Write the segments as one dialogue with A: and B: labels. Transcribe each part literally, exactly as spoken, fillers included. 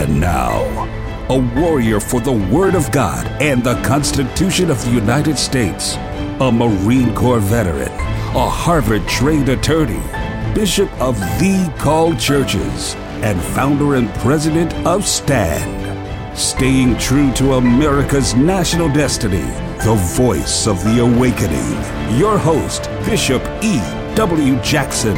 A: And now, a warrior for the Word of God and the Constitution of the United States, a Marine Corps veteran, a Harvard-trained attorney, Bishop of the Called Churches, and founder and president of STAND. Staying true to America's national destiny, the voice of the awakening. Your host, Bishop E W Jackson.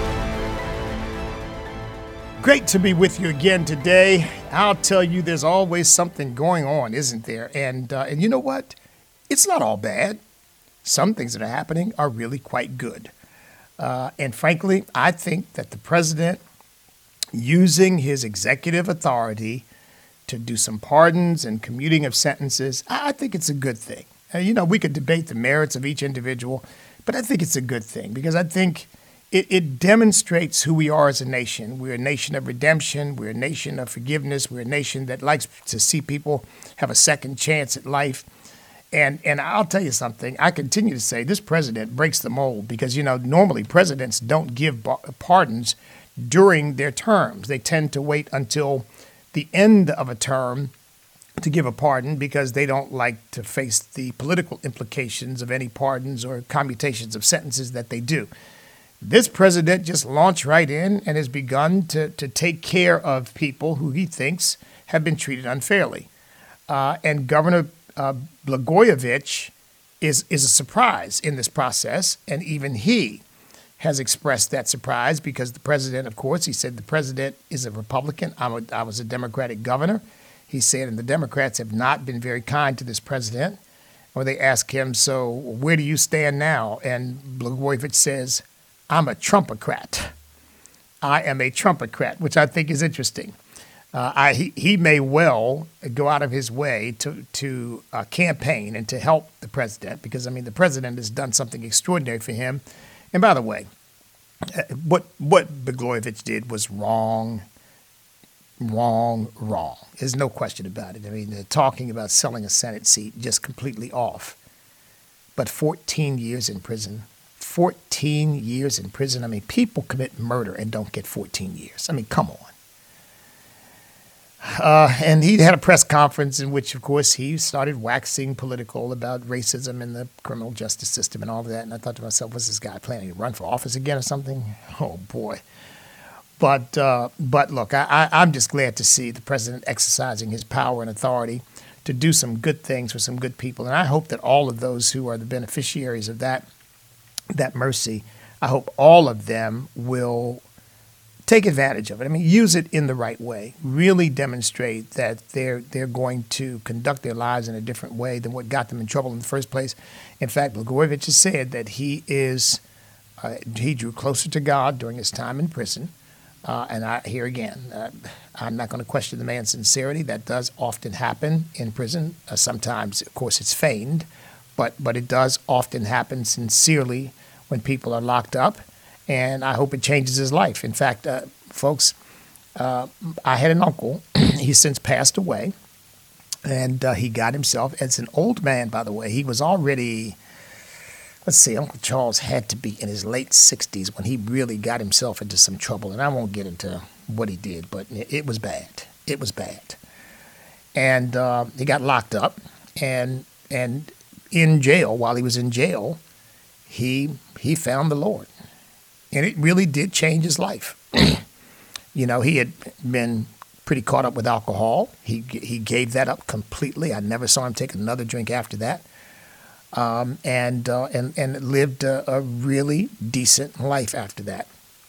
B: Great to be with you again today. I'll tell you, there's always something going on, isn't there? And uh, and you know what? It's not all bad. Some things that are happening are really quite good. Uh, and frankly, I think that the president, using his executive authority to do some pardons and commuting of sentences, I think it's a good thing. Uh, you know, we could debate the merits of each individual, but I think it's a good thing because I think It, it demonstrates who we are as a nation. We're a nation of redemption. We're a nation of forgiveness. We're a nation that likes to see people have a second chance at life. And and I'll tell you something. I continue to say this president breaks the mold because, you know, normally presidents don't give pardons during their terms. They tend to wait until the end of a term to give a pardon because they don't like to face the political implications of any pardons or commutations of sentences that they do. This president just launched right in and has begun to, to take care of people who he thinks have been treated unfairly. Uh, and Governor uh, Blagojevich is, is a surprise in this process. And even he has expressed that surprise because the president, of course, he said the president is a Republican. I'm a, I was a Democratic governor. He said, and the Democrats have not been very kind to this president. Or they ask him, so where do you stand now? And Blagojevich says, I'm a Trumpocrat. I am a Trumpocrat, which I think is interesting. Uh, I, he, he may well go out of his way to, to uh, campaign and to help the president because, I mean, the president has done something extraordinary for him. And by the way, what what Blagojevich did was wrong, wrong, wrong. There's no question about it. I mean, they're talking about selling a Senate seat just completely off. But fourteen years in prison. fourteen years in prison. I mean, people commit murder and don't get fourteen years. I mean, come on. Uh, and he had a press conference in which, of course, he started waxing political about racism in the criminal justice system and all of that. And I thought to myself, was this guy planning to run for office again or something? Oh, boy. But uh, but look, I, I, I'm just glad to see the president exercising his power and authority to do some good things for some good people. And I hope that all of those who are the beneficiaries of that that mercy, I hope all of them will take advantage of it. I mean, use it in the right way. Really demonstrate that they're they're going to conduct their lives in a different way than what got them in trouble in the first place. In fact, Blagojevich has said that he is uh, he drew closer to God during his time in prison. Uh, and I here again, uh, I'm not going to question the man's sincerity. That does often happen in prison. Uh, sometimes, of course, it's feigned, but but it does often happen sincerely when people are locked up, and I hope it changes his life. In fact, uh, folks, uh, I had an uncle. He's since passed away, and uh, he got himself, as an old man, by the way, he was already, let's see, Uncle Charles had to be in his late sixties when he really got himself into some trouble, and I won't get into what he did, but it was bad. It was bad. And uh, he got locked up, and and in jail, while he was in jail, he he found the Lord. And it really did change his life. You know, he had been pretty caught up with alcohol. He he gave that up completely. I never saw him take another drink after that. Um, and, uh, and and lived a, a really decent life after that.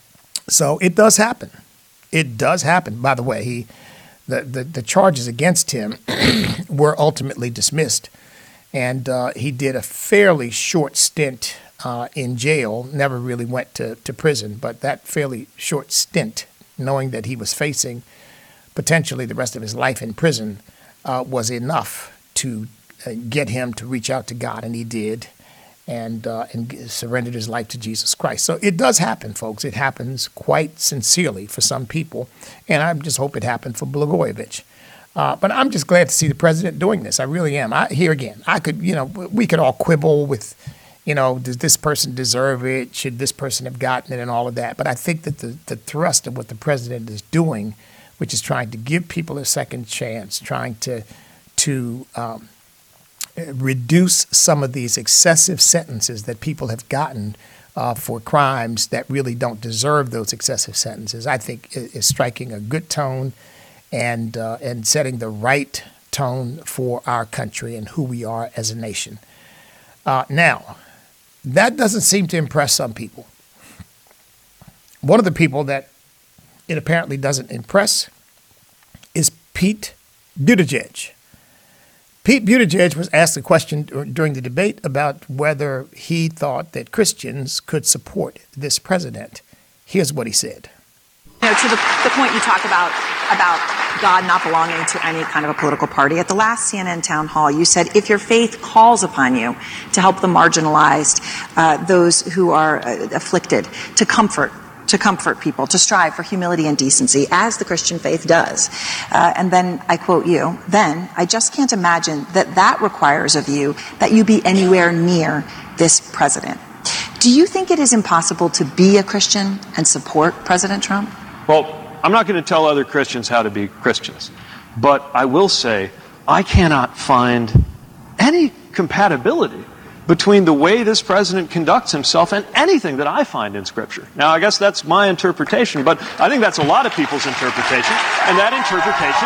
B: So it does happen. It does happen. By the way, he the, the, the charges against him were ultimately dismissed. And uh, he did a fairly short stint uh, in jail, never really went to, to prison, but that fairly short stint, knowing that he was facing potentially the rest of his life in prison, uh, was enough to uh, get him to reach out to God, and he did, and uh, and surrendered his life to Jesus Christ. So it does happen, folks. It happens quite sincerely for some people, and I just hope it happened for Blagojevich. Uh, but I'm just glad to see the president doing this. I really am. I, here again, I could, you know, we could all quibble with, you know, does this person deserve it? Should this person have gotten it and all of that? But I think that the, the thrust of what the president is doing which is trying to give people a second chance, trying to to um, reduce some of these excessive sentences that people have gotten uh, for crimes that really don't deserve those excessive sentences, I think is striking a good tone and uh, and setting the right tone for our country and who we are as a nation. Uh, now, that doesn't seem to impress some people. One of the people that it apparently doesn't impress is Pete Buttigieg. Pete Buttigieg was asked a question during the debate about whether he thought that Christians could support this president. Here's what he said.
C: You know, to the, the point you talk about, about God not belonging to any kind of a political party, at the last C N N town hall, you said, if your faith calls upon you to help the marginalized, uh, those who are uh, afflicted, to comfort, to comfort people, to strive for humility and decency, as the Christian faith does. Uh, and then I quote you, then I just can't imagine that that requires of you that you be anywhere near this president. Do you think it is impossible to be a Christian and support President Trump?
D: Well, I'm not going to tell other Christians how to be Christians, but I will say I cannot find any compatibility between the way this president conducts himself and anything that I find in Scripture. Now, I guess that's my interpretation, but I think that's a lot of people's interpretation, and that interpretation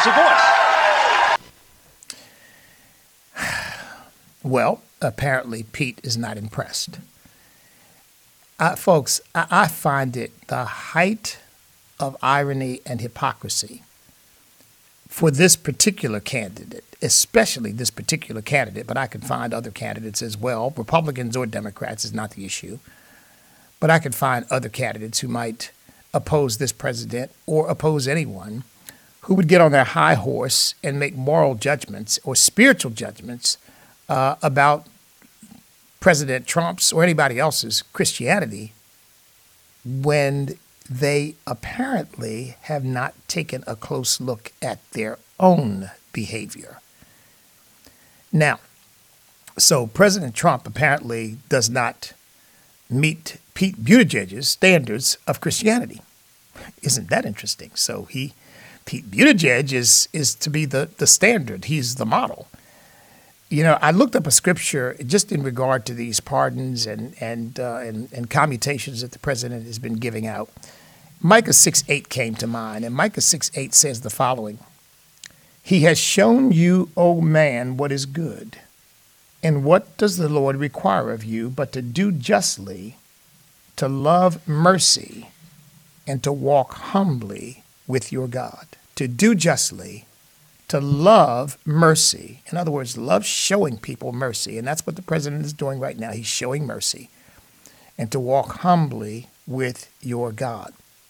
D: deserves a voice.
B: Well, apparently Pete is not impressed. Uh, folks, I, I find it the height of irony and hypocrisy for this particular candidate, especially this particular candidate, but I could find other candidates as well. Republicans or Democrats is not the issue. But I could find other candidates who might oppose this president or oppose anyone who would get on their high horse and make moral judgments or spiritual judgments uh, about President Trump's or anybody else's Christianity when they apparently have not taken a close look at their own behavior. Now, so President Trump apparently does not meet Pete Buttigieg's standards of Christianity. Isn't that interesting? So he, Pete Buttigieg is is to be the, the standard. He's the model. You know, I looked up a scripture just in regard to these pardons and and uh, and, and commutations that the president has been giving out. Micah six eight came to mind, and Micah six eight says the following: He has shown you, O man, what is good. And what does the Lord require of you but to do justly, to love mercy, and to walk humbly with your God? To do justly, to love mercy. In other words, love showing people mercy. And that's what the president is doing right now. He's showing mercy. And to walk humbly with your God.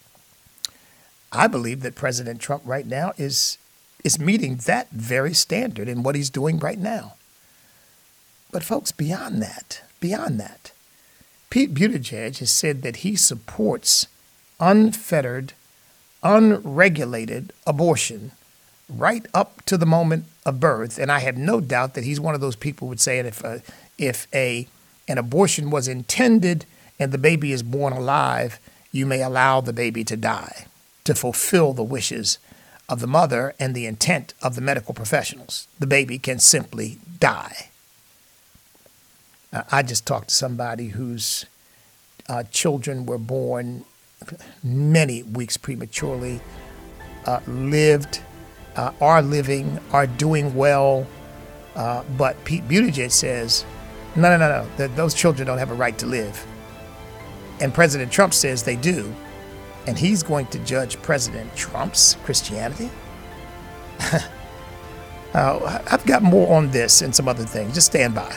B: I believe that President Trump right now is is meeting that very standard in what he's doing right now. But folks, beyond that, beyond that, Pete Buttigieg has said that he supports unfettered, unregulated abortion right up to the moment of birth. And I have no doubt that he's one of those people who would say, if a, if a an abortion was intended and the baby is born alive, you may allow the baby to die to fulfill the wishes of the mother and the intent of the medical professionals. The baby can simply die. Uh, I just talked to somebody whose uh, children were born many weeks prematurely, uh, lived, uh, are living, are doing well. Uh, but Pete Buttigieg says, no, no, no, no, th- those children don't have a right to live. And President Trump says they do. And he's going to judge President Trump's Christianity? uh, I've got more on this and some other things. Just stand by.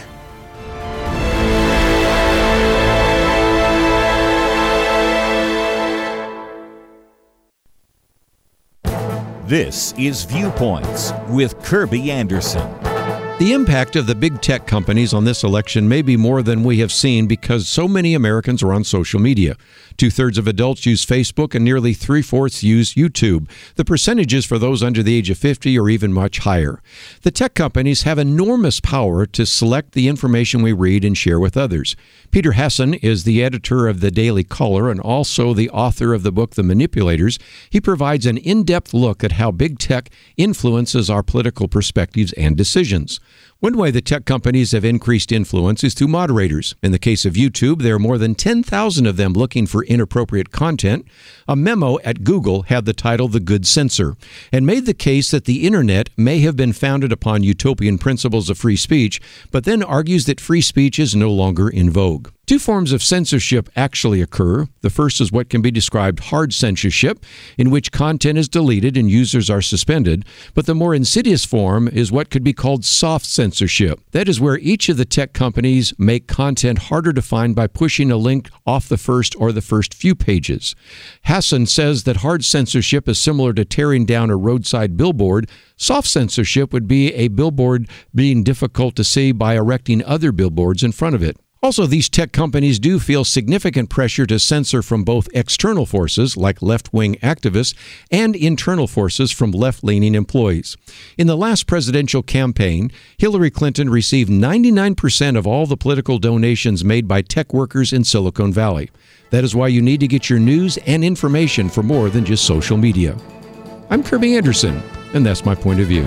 A: This is Viewpoints with Kirby Anderson.
E: The impact of the big tech companies on this election may be more than we have seen because so many Americans are on social media. Two-thirds of adults use Facebook and nearly three-fourths use YouTube. The percentages for those under the age of fifty are even much higher. The tech companies have enormous power to select the information we read and share with others. Peter Hasson is the editor of the Daily Caller and also the author of the book The Manipulators. He provides an in-depth look at how big tech influences our political perspectives and decisions. One way the tech companies have increased influence is through moderators. In the case of YouTube, there are more than ten thousand of them looking for inappropriate content. A memo at Google had the title The Good Censor and made the case that the internet may have been founded upon utopian principles of free speech, but then argues that free speech is no longer in vogue. Two forms of censorship actually occur. The first is what can be described hard censorship, in which content is deleted and users are suspended. But the more insidious form is what could be called soft censorship. That is where each of the tech companies make content harder to find by pushing a link off the first or the first few pages. Hasson says that hard censorship is similar to tearing down a roadside billboard. Soft censorship would be a billboard being difficult to see by erecting other billboards in front of it. Also, these tech companies do feel significant pressure to censor from both external forces, like left-wing activists, and internal forces from left-leaning employees. In the last presidential campaign, Hillary Clinton received ninety-nine percent of all the political donations made by tech workers in Silicon Valley. That is why you need to get your news and information for more than just social media. I'm Kirby Anderson, and that's my point of view.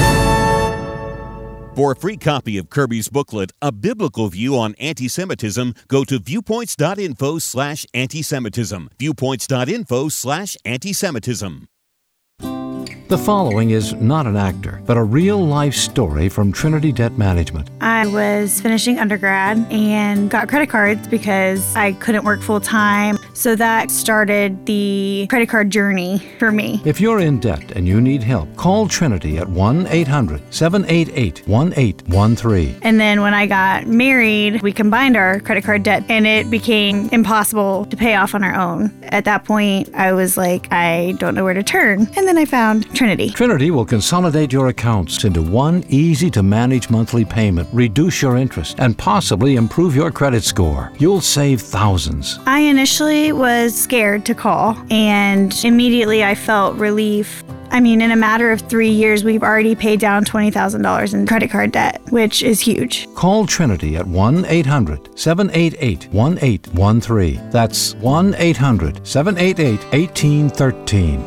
F: For a free copy of Kirby's booklet, A Biblical View on Anti-Semitism, go to viewpoints.info slash anti-Semitism. Viewpoints.info slash anti-Semitism.
G: The following is not an actor, but a real-life story from Trinity Debt Management.
H: I was finishing undergrad and got credit cards because I couldn't work full-time. So that started the credit card journey for me.
G: If you're in debt and you need help, call Trinity at one eight hundred seven eight eight one eight one three.
H: And then when I got married, we combined our credit card debt and it became impossible to pay off on our own. At that point, I was like, I don't know where to turn. And then I found Trinity.
G: Trinity will consolidate your accounts into one easy-to-manage monthly payment, reduce your interest, and possibly improve your credit score. You'll save thousands.
H: I initially was scared to call, and immediately I felt relief. I mean, in a matter of three years, we've already paid down twenty thousand dollars in credit card debt, which is huge.
G: Call Trinity at one eight hundred seven eight eight one eight one three. That's one eight hundred seven eight eight one eight one three.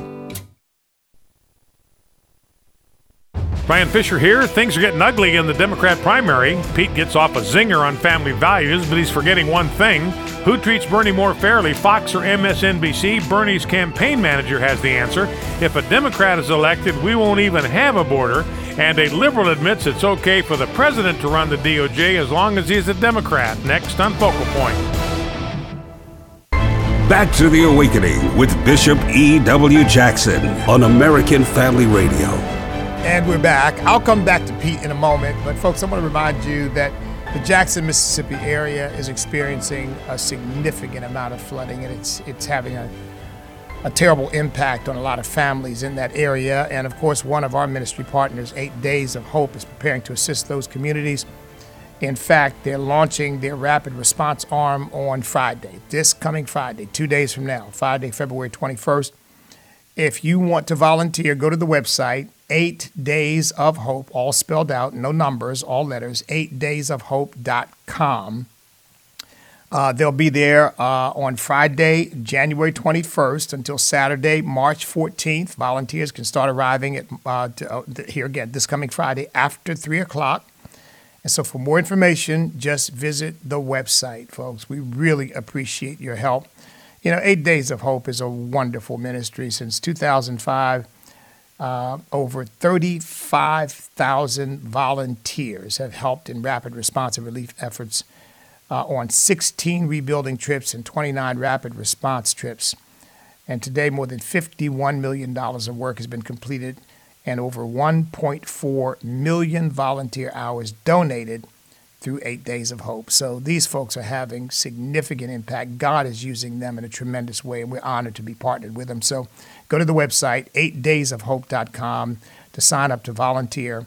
I: Brian Fisher here. Things are getting ugly in the Democrat primary. Pete gets off a zinger on family values, but he's forgetting one thing. Who treats Bernie more fairly, Fox or M S N B C? Bernie's campaign manager has the answer. If a Democrat is elected, we won't even have a border. And a liberal admits it's okay for the president to run the D O J as long as he's a Democrat. Next on Focal Point.
A: Back to the Awakening with Bishop E W. Jackson on American Family Radio.
B: And we're back. I'll come back to Pete in a moment, but folks, I want to remind you that the Jackson, Mississippi area is experiencing a significant amount of flooding, and it's it's having a, a terrible impact on a lot of families in that area. And of course, one of our ministry partners, Eight Days of Hope, is preparing to assist those communities. In fact, they're launching their rapid response arm on Friday, this coming Friday, two days from now, Friday, February twenty-first. If you want to volunteer, go to the website, Eight Days of Hope, all spelled out, no numbers, all letters, eight days of hope dot com. Uh, they'll be there uh, on Friday, January twenty-first until Saturday, March fourteenth. Volunteers can start arriving at uh, to, uh, here again this coming Friday after three o'clock. And so for more information, just visit the website, folks. We really appreciate your help. You know, Eight Days of Hope is a wonderful ministry. Since two thousand five, uh, over thirty-five thousand volunteers have helped in rapid response and relief efforts uh, on sixteen rebuilding trips and twenty-nine rapid response trips. And today, more than fifty-one million dollars of work has been completed and over one point four million volunteer hours donated through Eight Days of Hope. So these folks are having significant impact. God is using them in a tremendous way, and we're honored to be partnered with them. So go to the website, eight days of hope dot com, to sign up to volunteer.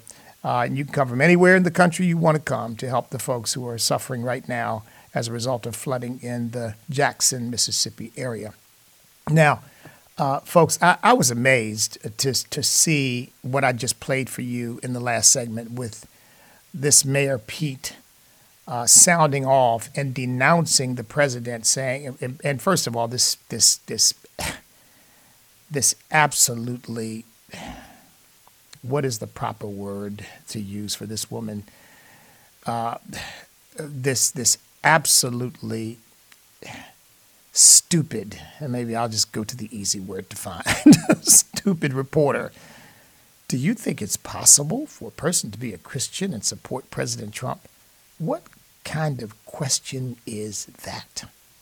B: Uh, and you can come from anywhere in the country you want to come to help the folks who are suffering right now as a result of flooding in the Jackson, Mississippi area. Now, uh, folks, I, I was amazed to to see what I just played for you in the last segment with this Mayor Pete uh, sounding off and denouncing the president, saying, and, and first of all, this this this this absolutely, what is the proper word to use for this woman? Uh, this this absolutely stupid, and maybe I'll just go to the easy word to find, stupid reporter. Do you think it's possible for a person to be a Christian and support President Trump? What kind of question is that?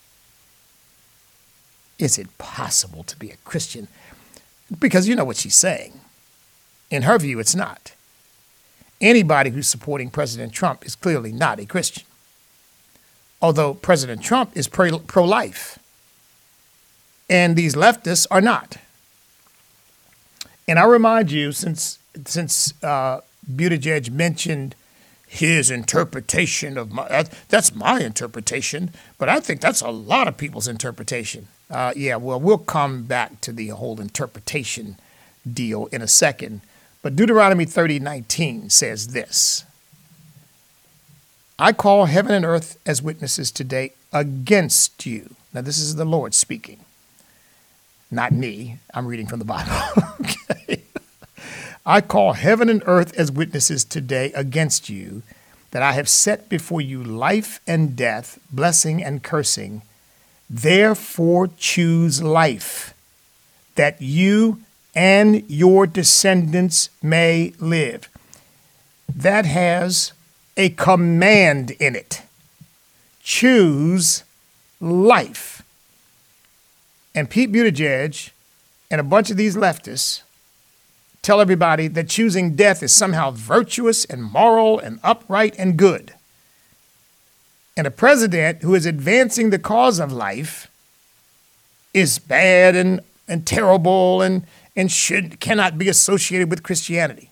B: Is it possible to be a Christian? Because you know what she's saying. In her view, it's not. Anybody who's supporting President Trump is clearly not a Christian. Although President Trump is pro- pro-life. And these leftists are not. And I remind you, since since uh, Buttigieg mentioned his interpretation of my, that, that's my interpretation, but I think that's a lot of people's interpretation. Uh, yeah, well, we'll come back to the whole interpretation deal in a second. But Deuteronomy thirty nineteen says this: I call heaven and earth as witnesses today against you. Now, this is the Lord speaking. Not me. I'm reading from the Bible. Okay. I call heaven and earth as witnesses today against you, that I have set before you life and death, blessing and cursing. Therefore choose life, that you and your descendants may live. That has a command in it. Choose life. And Pete Buttigieg and a bunch of these leftists tell everybody that choosing death is somehow virtuous and moral and upright and good. And a president who is advancing the cause of life is bad and, and terrible and, and should cannot be associated with Christianity.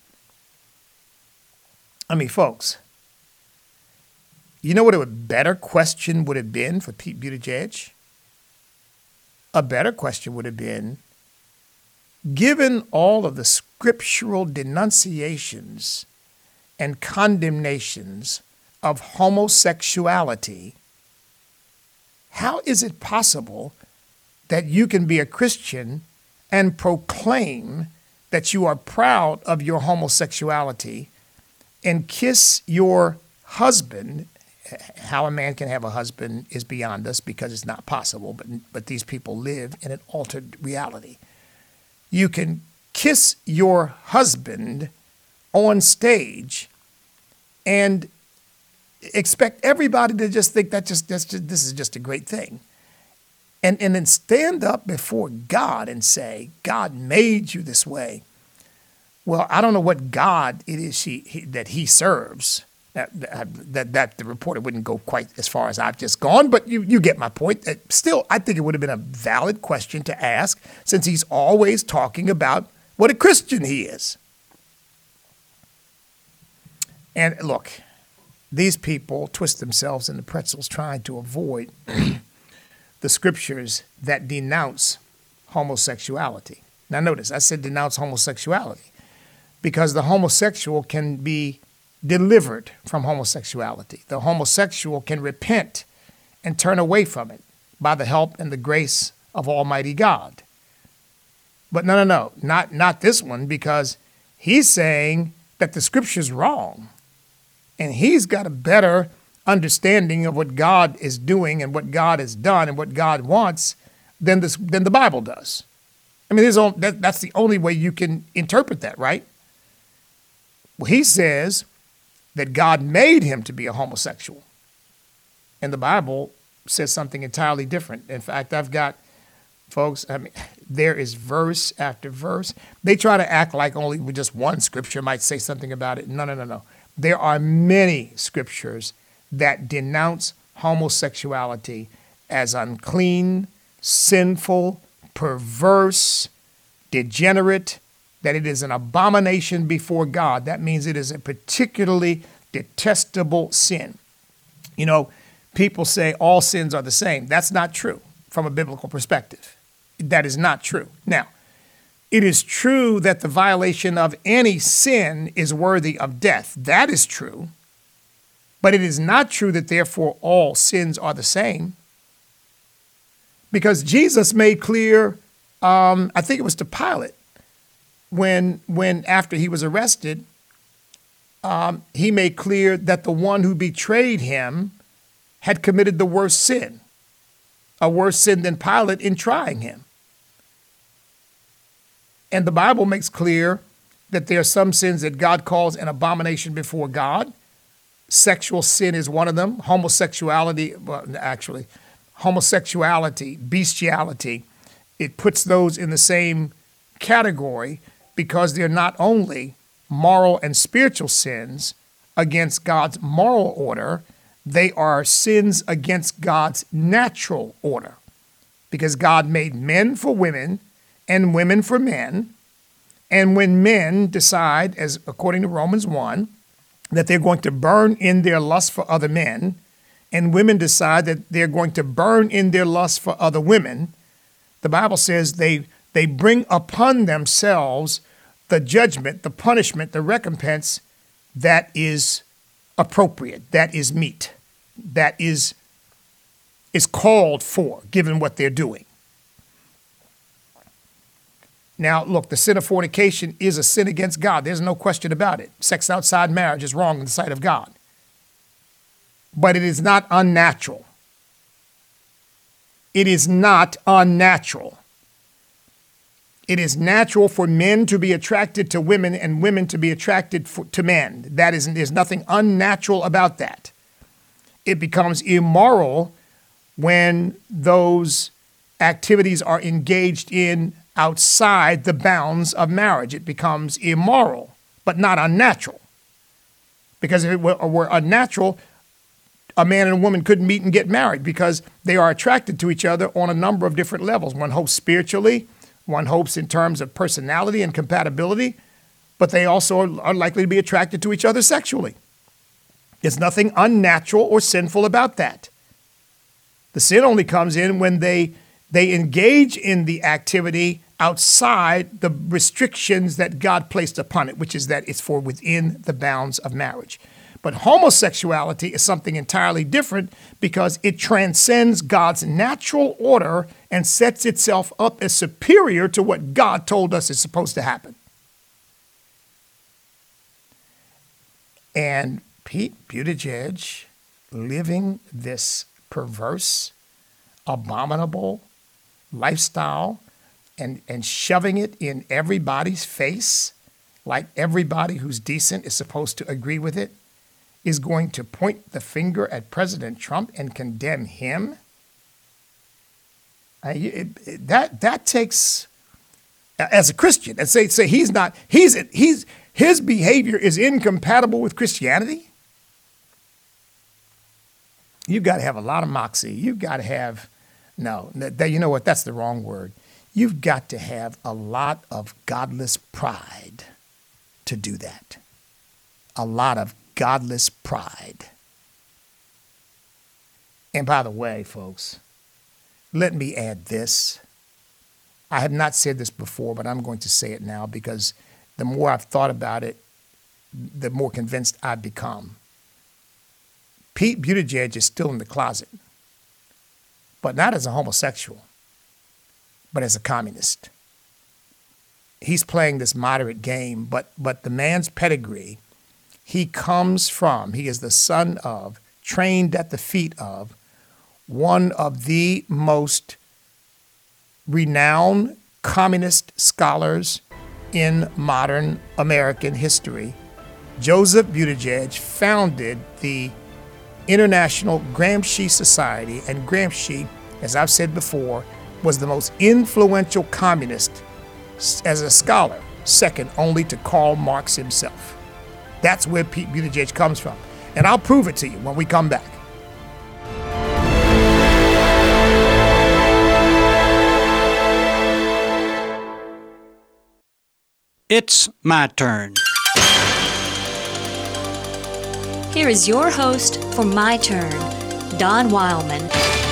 B: I mean, folks, you know what a better question would have been for Pete Buttigieg? A better question would have been, given all of the scriptural denunciations and condemnations of homosexuality, how is it possible that you can be a Christian and proclaim that you are proud of your homosexuality and kiss your husband? How a man can have a husband is beyond us because it's not possible, but but these people live in an altered reality. You can kiss your husband on stage and expect everybody to just think that just, that's just this is just a great thing. And, and then stand up before God and say, God made you this way. Well, I don't know what God it is she, he, that he serves. That, that that the reporter wouldn't go quite as far as I've just gone, but you, you get my point. Still, I think it would have been a valid question to ask, since he's always talking about what a Christian he is. And look, these people twist themselves into pretzels trying to avoid the scriptures that denounce homosexuality. Now notice, I said denounce homosexuality because the homosexual can be delivered from homosexuality. The homosexual can repent and turn away from it by the help and the grace of Almighty God. But no, no, no, not, not this one, because he's saying that the scripture's wrong. And he's got a better understanding of what God is doing and what God has done and what God wants than, this, than the Bible does. I mean, there's all, that, that's the only way you can interpret that, right? Well, he says that God made him to be a homosexual. And the Bible says something entirely different. In fact, I've got, folks, I mean, there is verse after verse. They try to act like only just one scripture might say something about it. No, no, no, no. There are many scriptures that denounce homosexuality as unclean, sinful, perverse, degenerate, that it is an abomination before God. That means it is a particularly detestable sin. You know, people say all sins are the same. That's not true from a biblical perspective. That is not true. Now, it is true that the violation of any sin is worthy of death. That is true. But it is not true that therefore all sins are the same. Because Jesus made clear, um, I think it was to Pilate, when, when after he was arrested, um, he made clear that the one who betrayed him had committed the worst sin, a worse sin than Pilate in trying him. And the Bible makes clear that there are some sins that God calls an abomination before God. Sexual sin is one of them. Homosexuality, well, actually, homosexuality, bestiality, it puts those in the same category because they're not only moral and spiritual sins against God's moral order, they are sins against God's natural order. Because God made men for women and women for men. And when men decide, as according to Romans one, that they're going to burn in their lust for other men, and women decide that they're going to burn in their lust for other women, the Bible says they, they bring upon themselves the judgment, the punishment, the recompense that is appropriate, that is meet, that is, is called for, given what they're doing. Now, look, the sin of fornication is a sin against God. There's no question about it. Sex outside marriage is wrong in the sight of God. But it is not unnatural. It is not unnatural. It is natural for men to be attracted to women and women to be attracted for, to men. That is, there's nothing unnatural about that. It becomes immoral when those activities are engaged in outside the bounds of marriage. It becomes immoral, but not unnatural. Because if it were, were unnatural, a man and a woman couldn't meet and get married because they are attracted to each other on a number of different levels. One hopes spiritually, one hopes in terms of personality and compatibility, but they also are likely to be attracted to each other sexually. There's nothing unnatural or sinful about that. The sin only comes in when they They engage in the activity outside the restrictions that God placed upon it, which is that it's for within the bounds of marriage. But homosexuality is something entirely different because it transcends God's natural order and sets itself up as superior to what God told us is supposed to happen. And Pete Buttigieg living this perverse, abominable lifestyle and, and shoving it in everybody's face, like everybody who's decent is supposed to agree with it, is going to point the finger at President Trump and condemn him. I, it, it, that that takes, as a Christian, and say say he's not he's he's his behavior is incompatible with Christianity. You've got to have a lot of moxie. You've got to have No, that, you know what? That's the wrong word. You've got to have a lot of godless pride to do that. A lot of godless pride. And by the way, folks, let me add this. I have not said this before, but I'm going to say it now because the more I've thought about it, the more convinced I've become. Pete Buttigieg is still in the closet. But not as a homosexual, but as a communist. He's playing this moderate game, but but the man's pedigree, he comes from, he is the son of, trained at the feet of, one of the most renowned communist scholars in modern American history. Joseph Buttigieg founded the International Gramsci Society, and Gramsci, as I've said before, was the most influential communist as a scholar, second only to Karl Marx himself. That's where Pete Buttigieg comes from. And I'll prove it to you when we come back.
J: It's my turn.
K: Here is your host for My Turn, Don Wildman.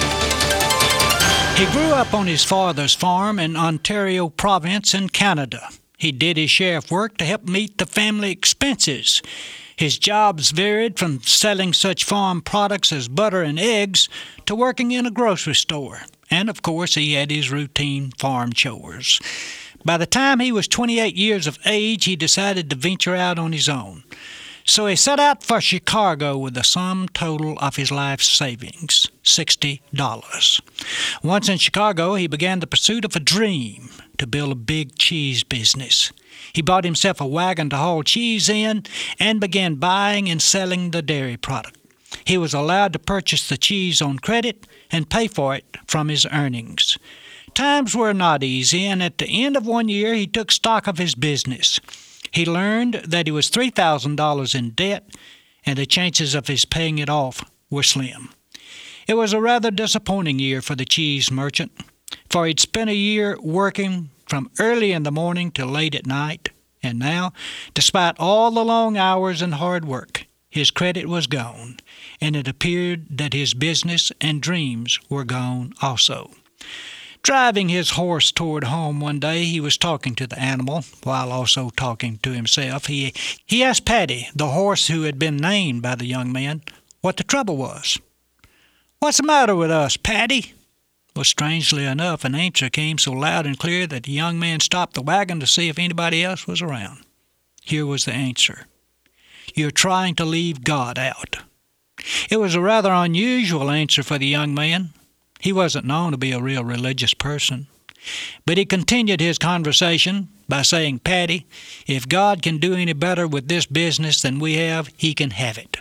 J: He grew up on his father's farm in Ontario Province in Canada. He did his share of work to help meet the family expenses. His jobs varied from selling such farm products as butter and eggs to working in a grocery store. And, of course, he had his routine farm chores. By the time he was twenty-eight years of age, he decided to venture out on his own. So he set out for Chicago with the sum total of his life savings, sixty dollars. Once in Chicago, he began the pursuit of a dream to build a big cheese business. He bought himself a wagon to haul cheese in and began buying and selling the dairy product. He was allowed to purchase the cheese on credit and pay for it from his earnings. Times were not easy, and at the end of one year, he took stock of his business. He learned that he was three thousand dollars in debt, and the chances of his paying it off were slim. It was a rather disappointing year for the cheese merchant, for he'd spent a year working from early in the morning till late at night, and now, despite all the long hours and hard work, his credit was gone, and it appeared that his business and dreams were gone also. Driving his horse toward home one day, he was talking to the animal, while also talking to himself. He, he asked Patty, the horse who had been named by the young man, what the trouble was. "What's the matter with us, Patty?" Well, strangely enough, an answer came so loud and clear that the young man stopped the wagon to see if anybody else was around. Here was the answer. "You're trying to leave God out." It was a rather unusual answer for the young man. He wasn't known to be a real religious person. But he continued his conversation by saying, "Patty, if God can do any better with this business than we have, he can have it."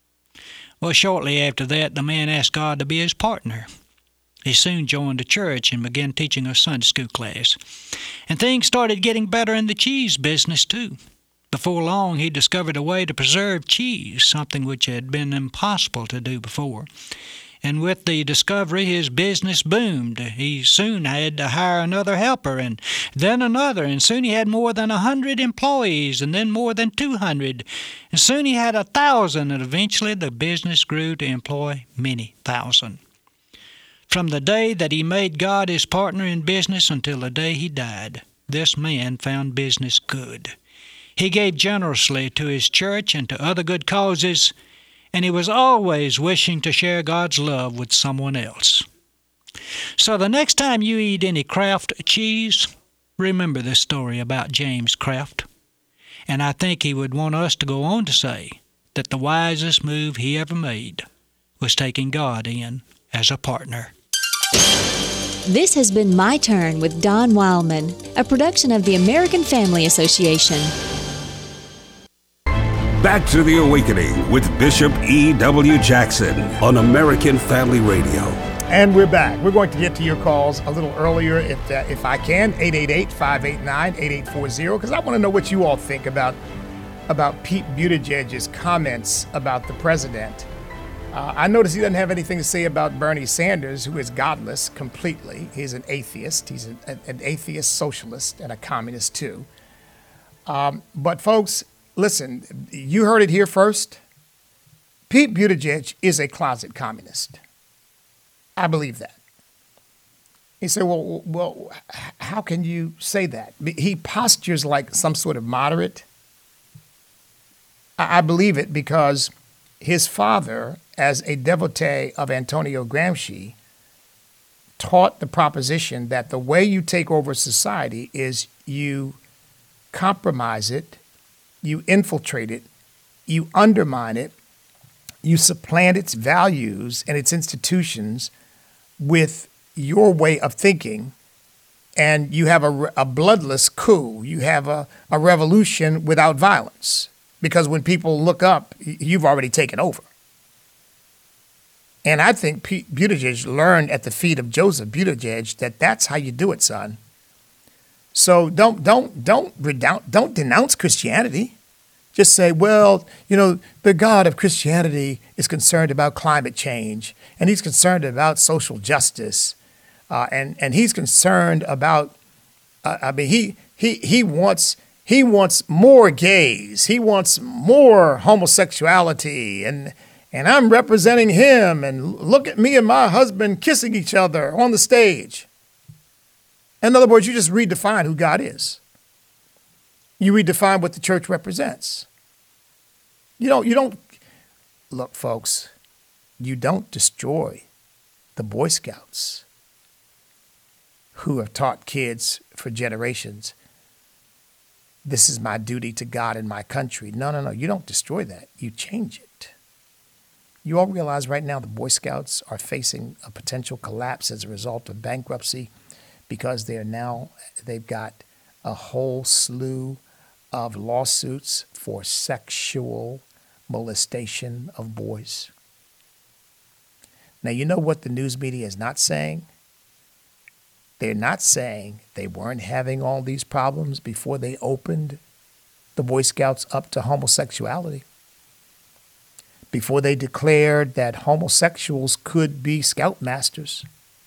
J: Well, shortly after that, the man asked God to be his partner. He soon joined the church and began teaching a Sunday school class. And things started getting better in the cheese business, too. Before long, he discovered a way to preserve cheese, something which had been impossible to do before. And with the discovery, his business boomed. He soon had to hire another helper, and then another, and soon he had more than a hundred employees, and then more than two hundred. And soon he had a thousand, and eventually the business grew to employ many thousand. From the day that he made God his partner in business until the day he died, this man found business good. He gave generously to his church and to other good causes, and he was always wishing to share God's love with someone else. So the next time you eat any Kraft cheese, remember this story about James Kraft. And I think he would want us to go on to say that the wisest move he ever made was taking God in as a partner.
K: This has been My Turn with Don Wildman, a production of the American Family Association.
A: Back to the Awakening with Bishop E W. Jackson on American Family Radio.
B: And we're back. We're going to get to your calls a little earlier if uh, if I can, eight eight eight, five eight nine, eight eight four zero, because I want to know what you all think about, about Pete Buttigieg's comments about the president. Uh, I notice he doesn't have anything to say about Bernie Sanders, who is godless completely. He's an atheist. He's an, an atheist socialist and a communist, too. Um, but, folks, listen, you heard it here first. Pete Buttigieg is a closet communist. I believe that. He said, well, well, how can you say that? He postures like some sort of moderate. I believe it because his father, as a devotee of Antonio Gramsci, taught the proposition that the way you take over society is you compromise it, you infiltrate it, you undermine it, you supplant its values and its institutions with your way of thinking, and you have a, a bloodless coup. You have a, a revolution without violence, because when people look up, you've already taken over. And I think Pete Buttigieg learned at the feet of Joseph Buttigieg that that's how you do it, son. So don't don't don't renounce, don't denounce Christianity. Just say, well, you know, the God of Christianity is concerned about climate change, and he's concerned about social justice, uh, and and he's concerned about. Uh, I mean, he he he wants He wants more gays. He wants more homosexuality. And and I'm representing him. And look at me and my husband kissing each other on the stage. In other words, you just redefine who God is. You redefine what the church represents. You don't, you don't, look, folks, you don't destroy the Boy Scouts who have taught kids for generations, this is my duty to God and my country. No, no, no, you don't destroy that. You change it. You all realize right now the Boy Scouts are facing a potential collapse as a result of bankruptcy because they're now, they've got a whole slew of lawsuits for sexual molestation of boys. Now, you know what the news media is not saying? They're not saying they weren't having all these problems before they opened the Boy Scouts up to homosexuality, before they declared that homosexuals could be scoutmasters,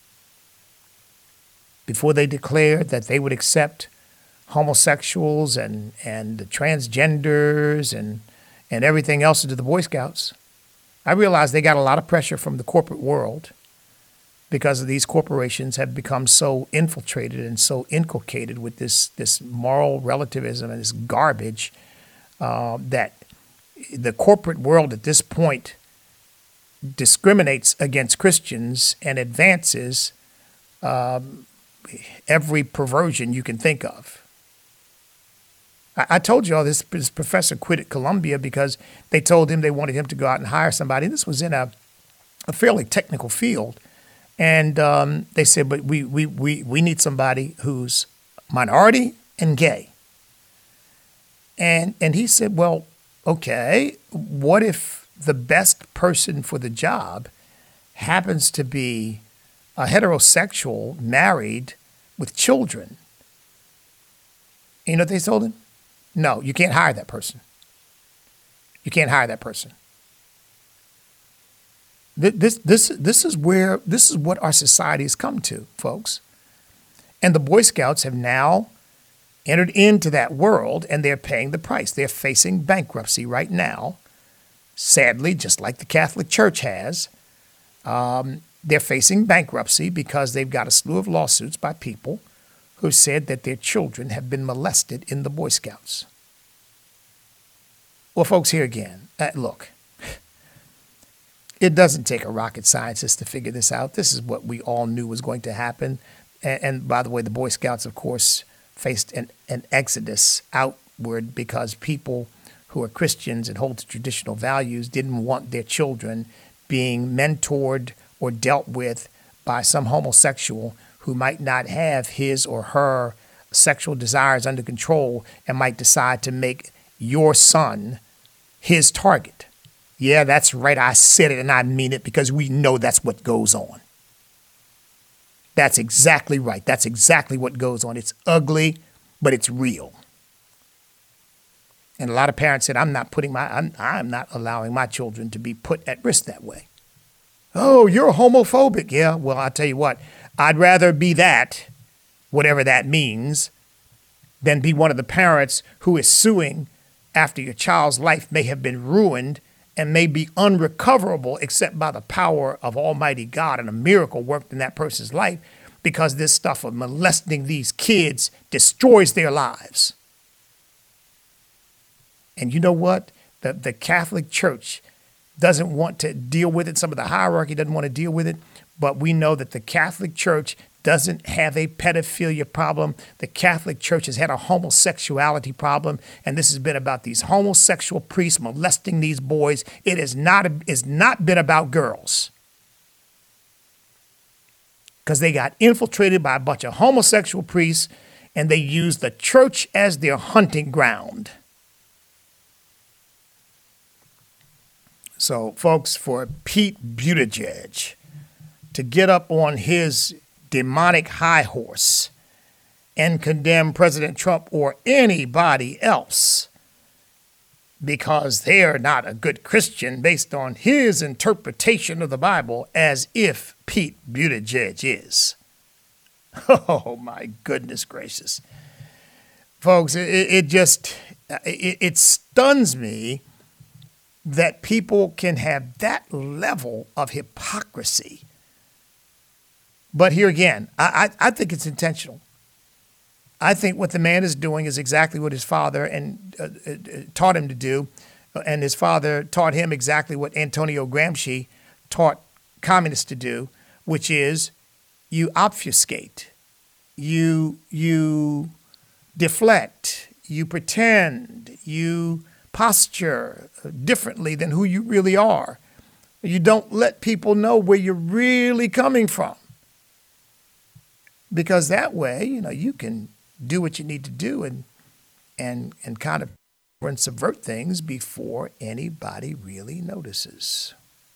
B: before they declared that they would accept homosexuals and, and the transgenders and, and everything else into the Boy Scouts. I realize they got a lot of pressure from the corporate world because of these corporations have become so infiltrated and so inculcated with this, this moral relativism and this garbage uh, that the corporate world at this point discriminates against Christians and advances um, every perversion you can think of. I, I told you all this, this professor quit at Columbia because they told him they wanted him to go out and hire somebody. This was in a, a fairly technical field. And um, they said, but we, we, we, we need somebody who's minority and gay. And, and he said, well, okay, what if the best person for the job happens to be a heterosexual married with children? You know what they told him? No, you can't hire that person. You can't hire that person. This, this, this is where, this is what our society has come to, folks. And the Boy Scouts have now entered into that world and they're paying the price. They're facing bankruptcy right now. Sadly, just like the Catholic Church has, um, they're facing bankruptcy because they've got a slew of lawsuits by people who said that their children have been molested in the Boy Scouts. Well, folks, here again, uh, look. It doesn't take a rocket scientist to figure this out. This is what we all knew was going to happen. And, and by the way, the Boy Scouts, of course, faced an, an exodus outward because people who are Christians and hold to traditional values didn't want their children being mentored or dealt with by some homosexual who might not have his or her sexual desires under control and might decide to make your son his target. Yeah, that's right. I said it and I mean it because we know that's what goes on. That's exactly right. That's exactly what goes on. It's ugly, but it's real. And a lot of parents said, I'm not putting my, I'm, I'm not allowing my children to be put at risk that way. Oh, you're homophobic. Yeah, well, I'll tell you what, I'd rather be that, whatever that means, than be one of the parents who is suing after your child's life may have been ruined and may be unrecoverable except by the power of Almighty God and a miracle worked in that person's life because this stuff of molesting these kids destroys their lives. And you know what? The, the Catholic Church doesn't want to deal with it. Some of the hierarchy doesn't want to deal with it. But we know that the Catholic Church doesn't have a pedophilia problem. The Catholic Church has had a homosexuality problem, and this has been about these homosexual priests molesting these boys. It has not, it's not been about girls because they got infiltrated by a bunch of homosexual priests, and they used the church as their hunting ground. So, folks, for Pete Buttigieg to get up on his demonic high horse and condemn President Trump or anybody else because they're not a good Christian based on his interpretation of the Bible, as if Pete Buttigieg is. Oh, my goodness gracious. folks, it, it just, it, it stuns me that people can have that level of hypocrisy. But here again, I, I, I think it's intentional. I think what the man is doing is exactly what his father and uh, uh, taught him to do, and his father taught him exactly what Antonio Gramsci taught communists to do, which is you obfuscate, you you deflect, you pretend, you posture differently than who you really are. You don't let people know where you're really coming from, because that way, you know, you can do what you need to do and and and kind of and subvert things before anybody really notices.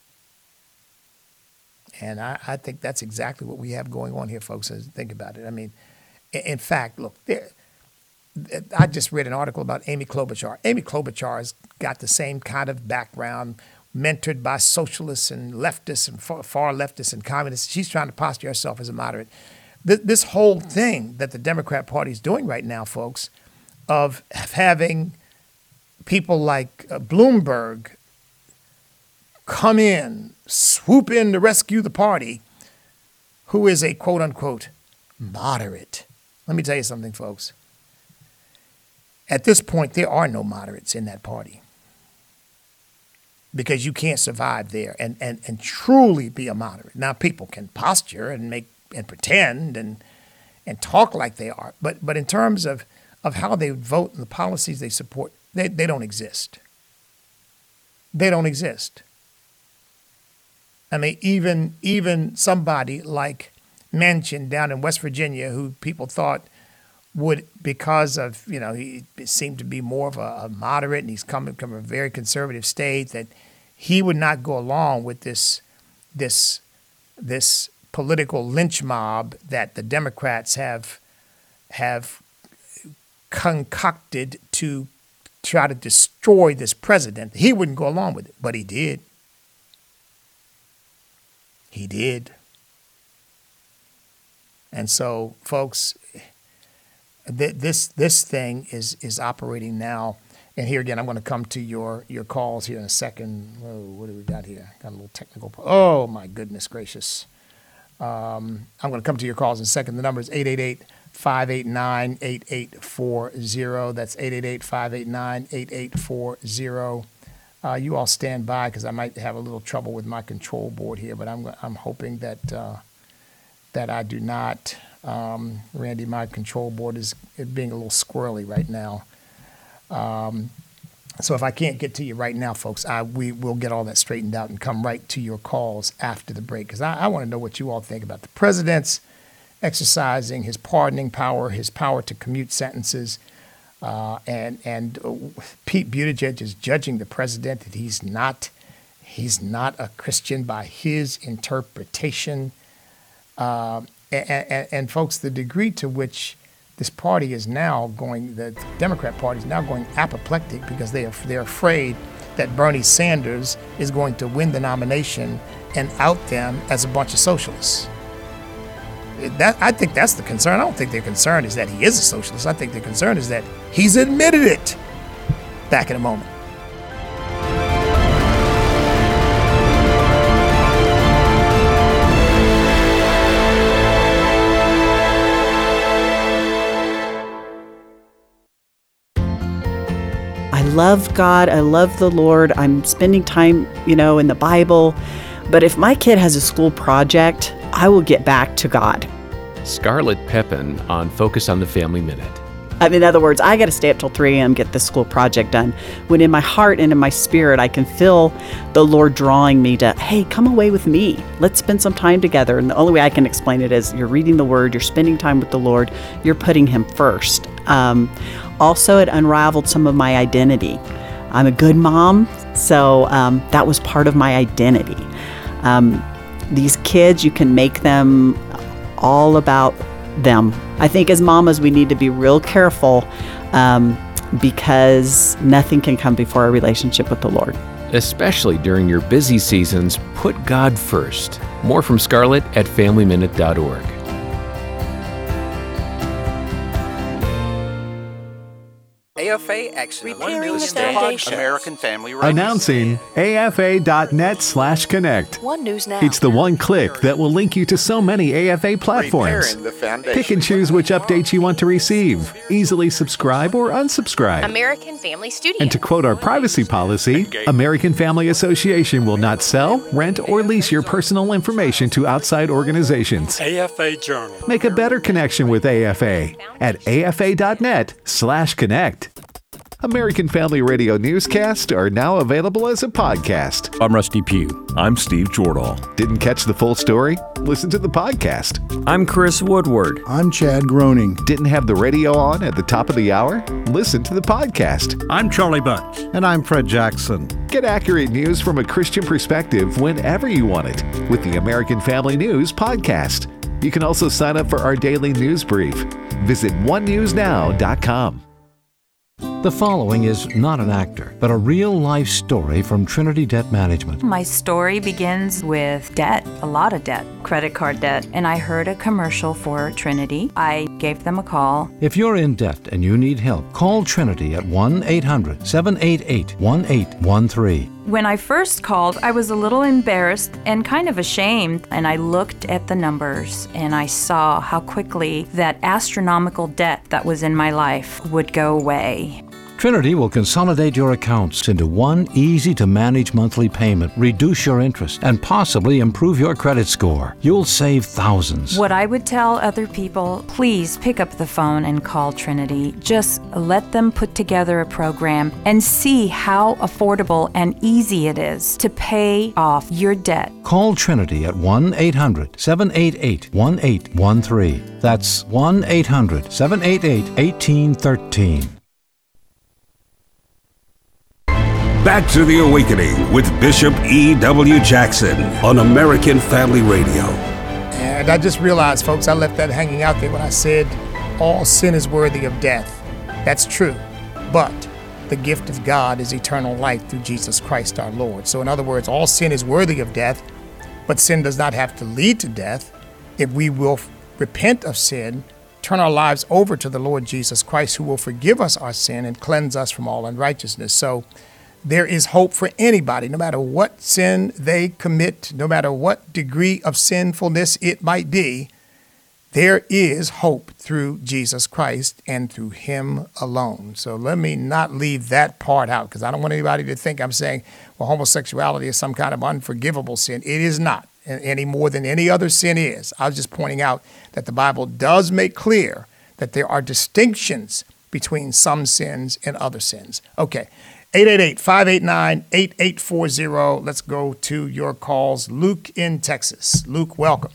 B: And I, I think that's exactly what we have going on here, folks, as you think about it. I mean, in fact, look, there, I just read an article about Amy Klobuchar. Amy Klobuchar has got the same kind of background, mentored by socialists and leftists and far, far leftists and communists. She's trying to posture herself as a moderate. This whole thing that the Democrat Party is doing right now, folks, of having people like uh, Bloomberg come in, swoop in to rescue the party, who is a quote unquote moderate. Let me tell you something, folks. At this point, there are no moderates in that party, because you can't survive there and, and, and truly be a moderate. Now, people can posture and make and pretend and and talk like they are. But but in terms of, of how they vote and the policies they support, they, they don't exist. They don't exist. I mean, even even somebody like Manchin down in West Virginia, who people thought would, because of, you know, he seemed to be more of a, a moderate, and he's coming from a very conservative state, that he would not go along with this this this political lynch mob that the Democrats have have concocted to try to destroy this president. He wouldn't go along with it, but he did. He did. And so, folks, th- this this thing is is operating now. And here again, I'm going to come to your your calls here in a second. Whoa, what do we got here? Got a little technical. Pro- oh my goodness gracious! Um, I'm going to come to your calls in a second. The number is eight eight eight, five eight nine, eight eight four zero. That's eight eight eight, five eight nine, eight eight four zero. Uh, you all stand by, because I might have a little trouble with my control board here, but I'm I'm hoping that uh, that I do not. Um, Randy, my control board is being a little squirrely right now. Um, so if I can't get to you right now, folks, I, we will get all that straightened out and come right to your calls after the break, because I, I want to know what you all think about the president's exercising his pardoning power, his power to commute sentences, uh, and and Pete Buttigieg is judging the president that he's not he's not a Christian by his interpretation, uh, and, and, and folks, the degree to which this party is now going, the Democrat Party is now going apoplectic, because they are they're afraid that Bernie Sanders is going to win the nomination and out them as a bunch of socialists. That, I think that's the concern. I don't think their concern is that he is a socialist. I think their concern is that he's admitted it. Back in a moment.
L: I love God. I love the Lord. I'm spending time, you know, in the Bible. But if my kid has a school project, I will get back to God.
M: Scarlett Pepin on Focus on the Family Minute.
L: I mean, in other words, I got to stay up till three a.m. get this school project done, when in my heart and in my spirit, I can feel the Lord drawing me to, hey, come away with me. Let's spend some time together. And the only way I can explain it is you're reading the Word, you're spending time with the Lord, you're putting Him first. Um, also, it unraveled some of my identity. I'm a good mom, so um, that was part of my identity. Um, these kids, you can make them all about them. I think as mamas, we need to be real careful um, because nothing can come before a relationship with the Lord.
M: Especially during your busy seasons, put God first. More from Scarlett at family minute dot org.
N: A F A Action. One News
O: Foundation.
N: American Family Radio.
O: Announcing A F A dot net slash connect.
P: One News Now.
O: It's the one click that will link you to so many A F A platforms.
N: The foundation.
O: Pick and choose which updates you want to receive. Easily subscribe or unsubscribe.
P: American Family Studio.
O: And to quote our privacy policy, American Family Association will not sell, rent, or lease your personal information to outside organizations.
Q: A F A Journal.
O: Make a better connection with A F A at A F A dot net slash connect. American Family Radio newscasts are now available as a podcast.
R: I'm Rusty Pugh. I'm Steve Jordahl.
O: Didn't catch the full story? Listen to the podcast.
R: I'm Chris Woodward.
S: I'm Chad Groening.
O: Didn't have the radio on at the top of the hour? Listen to the podcast.
T: I'm Charlie Bunch.
S: And I'm Fred Jackson.
O: Get accurate news from a Christian perspective whenever you want it with the American Family News podcast. You can also sign up for our daily news brief. Visit one news now dot com.
G: The following is not an actor, but a real-life story from Trinity Debt Management.
U: My story begins with debt, a lot of debt, credit card debt, and I heard a commercial for Trinity. I gave them a call.
G: If you're in debt and you need help, call Trinity at one eight hundred seven eight eight one eight one three.
U: When I first called, I was a little embarrassed and kind of ashamed, and I looked at the numbers and I saw how quickly that astronomical debt that was in my life would go away.
G: Trinity will consolidate your accounts into one easy-to-manage monthly payment, reduce your interest, and possibly improve your credit score. You'll save thousands.
U: What I would tell other people, please pick up the phone and call Trinity. Just let them put together a program and see how affordable and easy it is to pay off your debt.
G: Call Trinity at one eight hundred seven eight eight one eight one three. That's one eight hundred seven eight eight one eight one three.
A: Back to the Awakening with Bishop E W. Jackson on American Family Radio.
B: And I just realized, folks, I left that hanging out there when I said all sin is worthy of death. That's true. But the gift of God is eternal life through Jesus Christ our Lord. So in other words, all sin is worthy of death, but sin does not have to lead to death if we will repent of sin, turn our lives over to the Lord Jesus Christ, who will forgive us our sin and cleanse us from all unrighteousness. So there is hope for anybody, no matter what sin they commit, no matter what degree of sinfulness it might be. There is hope through Jesus Christ and through him alone. So let me not leave that part out, because I don't want anybody to think I'm saying, well, homosexuality is some kind of unforgivable sin. It is not, any more than any other sin is. I was just pointing out that the Bible does make clear that there are distinctions between some sins and other sins. Okay. eight eight eight, five eight nine, eight eight four zero. Let's go to your calls. Luke in Texas. Luke, welcome.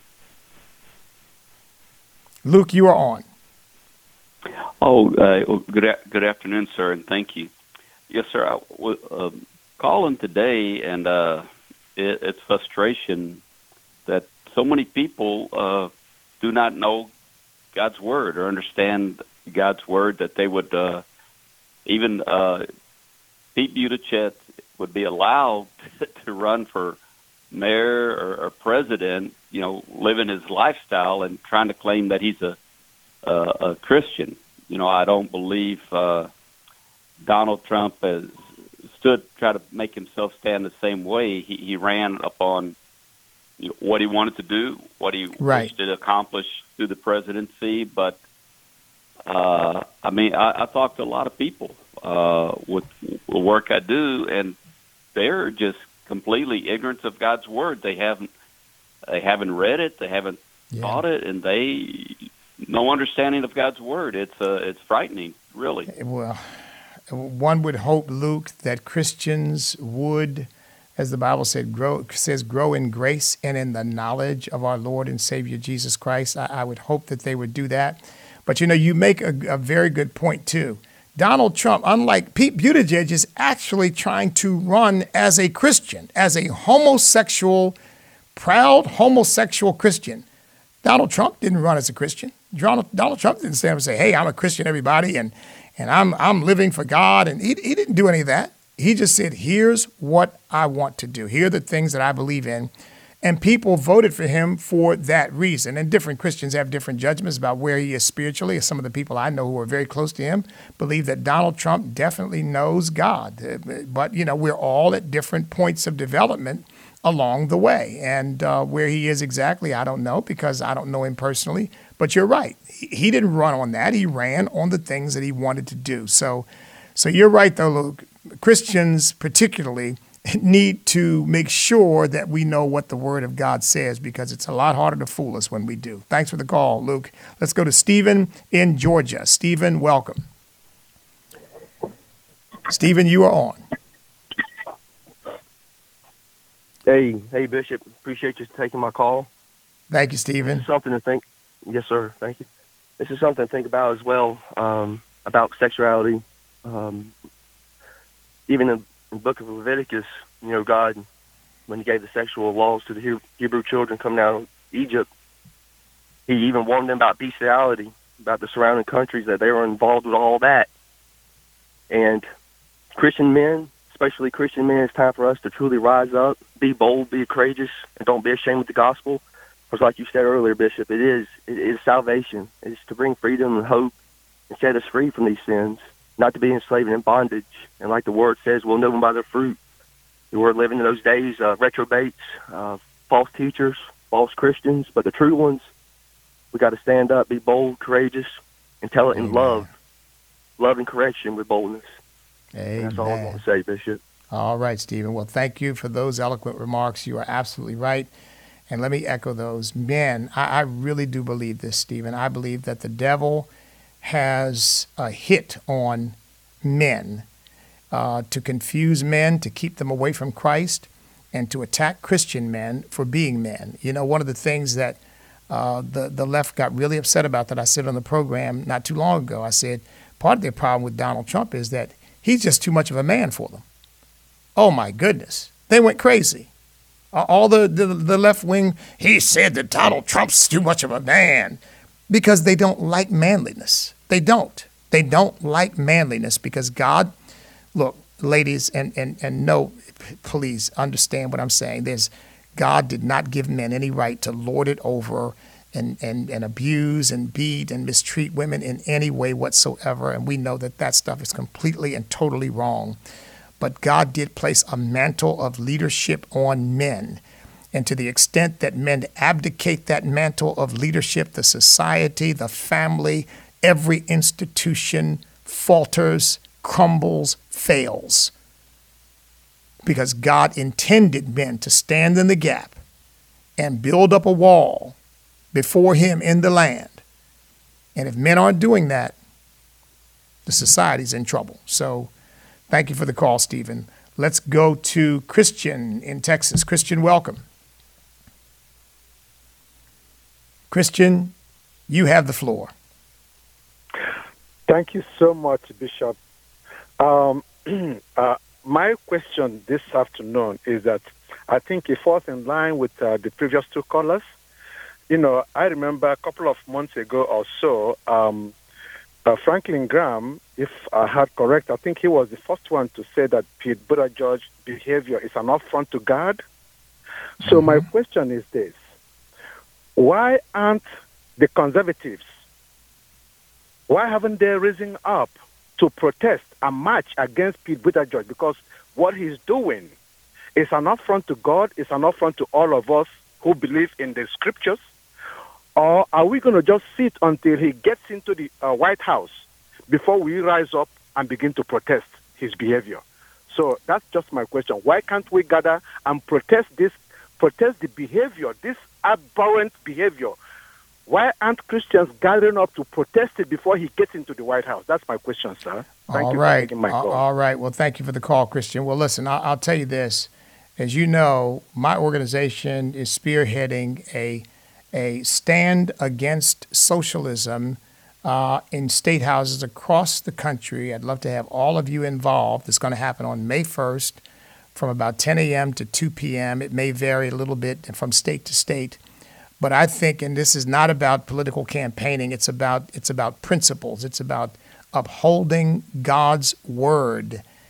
B: Luke, you are on.
V: Oh, uh, well, good a- good afternoon, sir, and thank you. Yes, sir. I was uh, calling today, and uh, it, it's frustration that so many people uh, do not know God's Word or understand God's Word, that they would uh, even... Uh, Pete Buttigieg would be allowed to run for mayor or, or president, you know, living his lifestyle and trying to claim that he's a a, a Christian. You know, I don't believe uh, Donald Trump has stood, try to make himself stand the same way. He, he ran upon you know, what he wanted to do, what he
B: right.
V: wished to accomplish through the presidency. But, uh, I mean, I, I talked to a lot of people uh, with the work I do, and they're just completely ignorant of God's Word. They haven't they haven't read it, they haven't yeah. taught it, and they no understanding of God's Word. It's uh, it's frightening, really.
B: Well, one would hope, Luke, that Christians would, as the Bible said, grow says, grow in grace and in the knowledge of our Lord and Savior Jesus Christ. I, I would hope that they would do that. But, you know, you make a, a very good point, too. Donald Trump, unlike Pete Buttigieg, is actually trying to run as a Christian, as a homosexual, proud homosexual Christian. Donald Trump didn't run as a Christian. Donald, Donald Trump didn't stand up and say, hey, I'm a Christian, everybody, and and I'm I'm living for God. And he, he didn't do any of that. He just said, here's what I want to do. Here are the things that I believe in. And people voted for him for that reason. And different Christians have different judgments about where he is spiritually. Some of the people I know who are very close to him believe that Donald Trump definitely knows God. But, you know, we're all at different points of development along the way. And uh, where he is exactly, I don't know, because I don't know him personally. But you're right. He didn't run on that. He ran on the things that he wanted to do. So, so you're right, though, Luke. Christians particularly need to make sure that we know what the Word of God says, because it's a lot harder to fool us when we do. Thanks for the call, Luke. Let's go to Stephen in Georgia. Stephen, welcome. Stephen, you are on.
P: Hey, hey, Bishop. Appreciate you taking my call.
B: Thank you, Stephen.
P: This is something to think. Yes, sir. Thank you. This is something to think about as well, um, about sexuality. Um, even in the book of Leviticus, you know, God, when he gave the sexual laws to the Hebrew children coming out of Egypt, he even warned them about bestiality, about the surrounding countries, that they were involved with all that. And Christian men, especially Christian men, it's time for us to truly rise up, be bold, be courageous, and don't be ashamed of the gospel. Because like you said earlier, Bishop, it is it is salvation. It's to bring freedom and hope and set us free from these sins, not to be enslaved and in bondage. And like the Word says, we'll know them by their fruit. We're living in those days, uh, retrobates, uh, false teachers, false Christians, but the true ones, we got to stand up, be bold, courageous, and tell it in Amen. love, love and correction with boldness.
B: Amen.
P: That's all I want to say, Bishop.
B: All right, Stephen. Well, thank you for those eloquent remarks. You are absolutely right. And let me echo those. Men, I, I really do believe this, Stephen. I believe that the devil has a hit on men uh, to confuse men, to keep them away from Christ, and to attack Christian men for being men. You know, one of the things that uh, the, the left got really upset about that I said on the program not too long ago, I said, part of their problem with Donald Trump is that he's just too much of a man for them. Oh, my goodness. They went crazy. All the, the, the left wing, he said that Donald Trump's too much of a man, because they don't like manliness. They don't. They don't like manliness because God, look, ladies, and, and, and no, please understand what I'm saying. There's God did not give men any right to lord it over and, and, and abuse and beat and mistreat women in any way whatsoever. And we know that that stuff is completely and totally wrong. But God did place a mantle of leadership on men. And to the extent that men abdicate that mantle of leadership, the society, the family, every institution falters, crumbles, fails. Because God intended men to stand in the gap and build up a wall before him in the land. And if men aren't doing that, the society's in trouble. So thank you for the call, Stephen. Let's go to Christian in Texas. Christian, welcome. Christian, you have the floor.
Q: Thank you so much, Bishop. Um, uh, my question this afternoon is that I think it falls in line with uh, the previous two callers. You know, I remember a couple of months ago or so, um, uh, Franklin Graham, if I had correct, I think he was the first one to say that Pete Buttigieg's behavior is an affront to God. So mm-hmm. my question is this. Why aren't the conservatives, why haven't they risen up to protest and march against Pete Buttigieg? Because what he's doing is an affront to God, it's an affront to all of us who believe in the scriptures. Or are we going to just sit until he gets into the uh, White House before we rise up and begin to protest his behavior? So that's just my question. Why can't we gather and protest this, protest the behavior, this abhorrent behavior? Why aren't Christians gathering up to protest it before he gets into the White House? That's my question, sir. Thank
B: all
Q: you
B: right.
Q: for taking my call.
B: All right. Well, thank you for the call, Christian. Well, listen, I'll, I'll tell you this. As you know, my organization is spearheading a a stand against socialism uh, in state houses across the country. I'd love to have all of you involved. It's going to happen on May first from about ten a.m. to two p.m. It may vary a little bit from state to state. But I think, and this is not about political campaigning, it's about it's about principles. It's about upholding God's word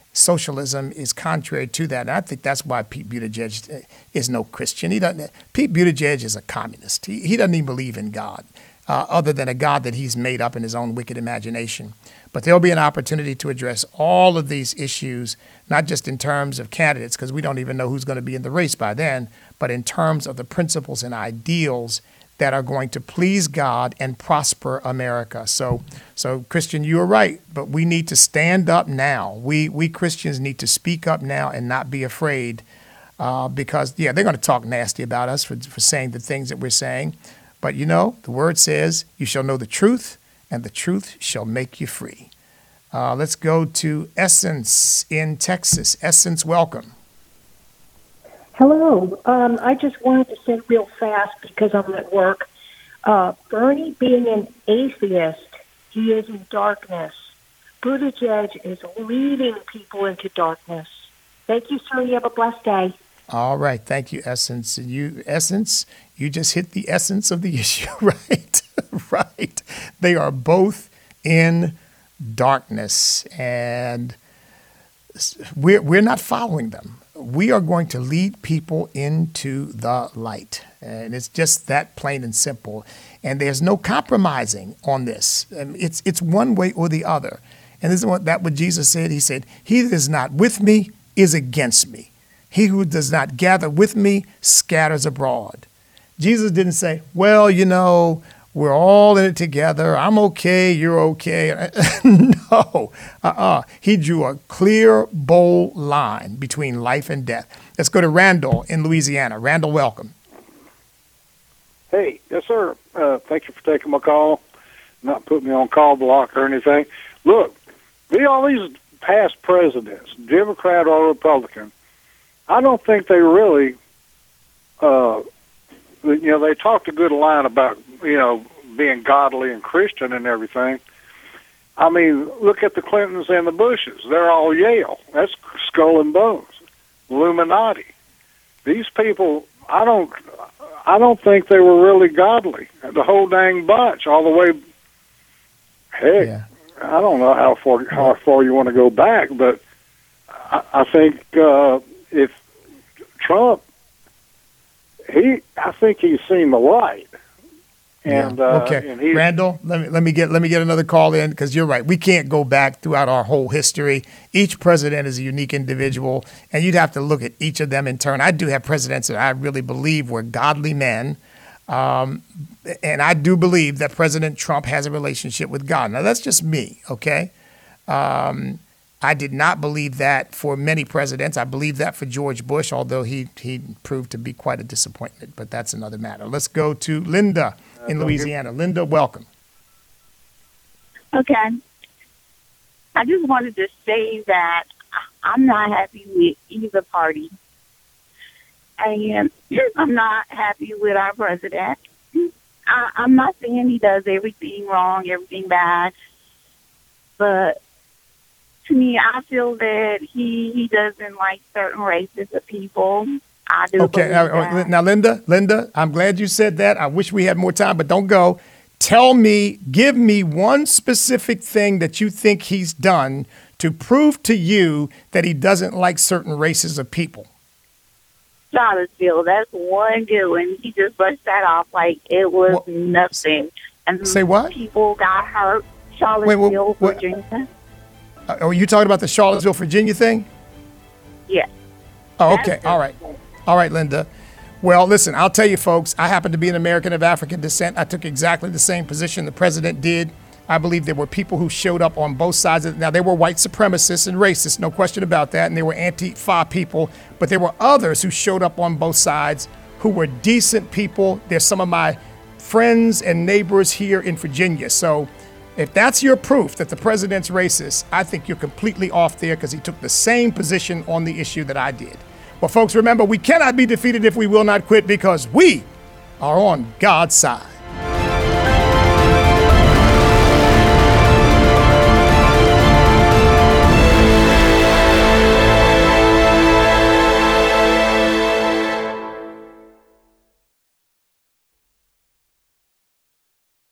B: socialism is contrary to that. And I think that's why Pete Buttigieg is no Christian. He doesn't. Pete Buttigieg is a communist. He, he doesn't even believe in God, uh, other than a God that he's made up in his own wicked imagination. But there'll be an opportunity to address all of these issues, not just in terms of candidates, because we don't even know who's going to be in the race by then, but in terms of the principles and ideals that are going to please God and prosper America. So, so Christian, you are right, but we need to stand up now. We we Christians need to speak up now and not be afraid, uh, because, yeah, they're going to talk nasty about us for, for saying the things that we're saying. But, you know, the word says, you shall know the truth, and the truth shall make you free. Uh, let's go to Essence in Texas. Essence, welcome.
C: Hello. Um, I just wanted to say real fast, because I'm at work, uh, Bernie being an atheist, he is in darkness. Buttigieg is leading people into darkness. Thank you, sir. You have a blessed day.
B: All right. Thank you, Essence. You, Essence, you just hit the essence of the issue, right? Right. They are both in darkness, and we're, we're not following them. We are going to lead people into the light. And it's just that plain and simple. And there's no compromising on this. Um, it's it's one way or the other. And this is what that what Jesus said. He said, he that is not with me is against me. He who does not gather with me scatters abroad. Jesus didn't say, well, you know, we're all in it together. I'm okay. You're okay. No. Uh-uh. He drew a clear, bold line between life and death. Let's go to Randall in Louisiana. Randall, welcome.
T: Hey, yes, sir. Uh, thank you for taking my call. Not putting me on call block or anything. Look, be all these past presidents, Democrat or Republican, I don't think they really, uh, you know, they talked a good line about, you know, being godly and Christian and everything. I mean, look at the Clintons and the Bushes. They're all Yale. That's skull and bones. Illuminati. These people, I don't, I don't think they were really godly. The whole dang bunch, all the way. Heck, yeah. I don't know how far how far you want to go back, but I, I think uh, if Trump, he, I think he's seen the light. And,
B: yeah.
T: uh,
B: okay,
T: and
B: Randall, let me let me get let me get another call in, because you're right. We can't go back throughout our whole history. Each president is a unique individual, and you'd have to look at each of them in turn. I do have presidents that I really believe were godly men, um, and I do believe that President Trump has a relationship with God. Now, that's just me, okay? Um, I did not believe that for many presidents. I believe that for George Bush, although he he proved to be quite a disappointment. But that's another matter. Let's go to Linda in Louisiana. Linda, welcome.
W: Okay. I just wanted to say that I'm not happy with either party. And I'm not happy with our president. I, I'm not saying he does everything wrong, everything bad. But to me, I feel that he, he doesn't like certain races of people. I do.
B: Okay, now, now, Linda, Linda, I'm glad you said that. I wish we had more time, but don't go. Tell me, give me one specific thing that you think he's done to prove to you that he doesn't like certain races of people.
W: Charlottesville, that's one good one. He just brushed that off like it was well, nothing. And
B: say what?
W: People got hurt. Charlottesville, Wait, what, what, Virginia.
B: Uh, are you talking about the Charlottesville, Virginia thing?
W: Yes.
B: Oh, okay. All right. All right, Linda. Well, listen, I'll tell you, folks, I happen to be an American of African descent. I took exactly the same position the president did. I believe there were people who showed up on both sides of it. Now, there were white supremacists and racists, no question about that, and there were Antifa people, but there were others who showed up on both sides who were decent people. They're some of my friends and neighbors here in Virginia. So if that's your proof that the president's racist, I think you're completely off there, because he took the same position on the issue that I did. Well, folks, remember, we cannot be defeated if we will not quit, because we are on God's side.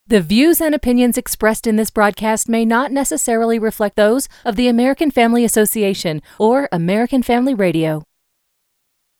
D: The views and opinions expressed in this broadcast may not necessarily reflect those of the American Family Association or American Family Radio.